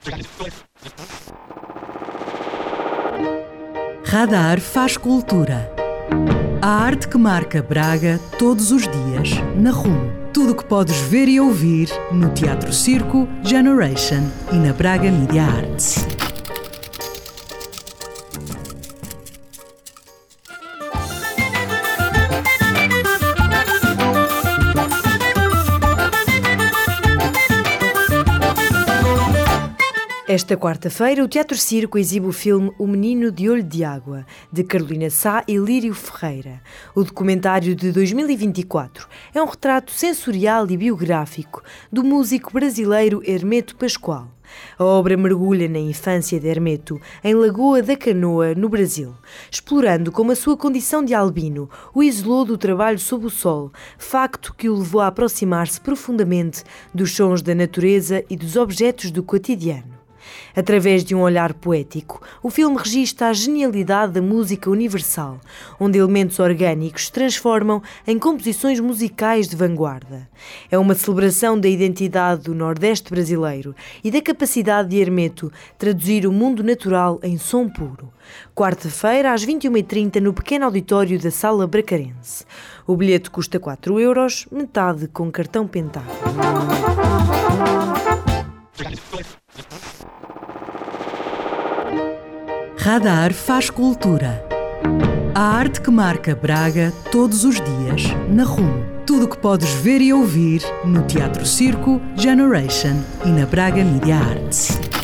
Radar faz cultura. A arte que marca Braga todos os dias, na RUM. Tudo o que podes ver e ouvir no Teatro Circo, Generation e na Braga Media Arts. Esta quarta-feira, o Teatro Circo exibe o filme O Menino de Olho de Água, de Carolina Sá e Lírio Ferreira. O documentário de 2024 é um retrato sensorial e biográfico do músico brasileiro Hermeto Pascoal. A obra mergulha na infância de Hermeto, em Lagoa da Canoa, no Brasil, explorando como a sua condição de albino o isolou do trabalho sob o sol, facto que o levou a aproximar-se profundamente dos sons da natureza e dos objetos do cotidiano. Através de um olhar poético, o filme registra a genialidade da música universal, onde elementos orgânicos se transformam em composições musicais de vanguarda. É uma celebração da identidade do Nordeste brasileiro e da capacidade de Hermeto traduzir o mundo natural em som puro. Quarta-feira, às 21h30, no pequeno auditório da Sala Bracarense. O bilhete custa 4€, metade com cartão pentável. Radar faz cultura. A arte que marca Braga todos os dias, na RUM. Tudo o que podes ver e ouvir no Teatro Circo, Generation e na Braga Media Arts.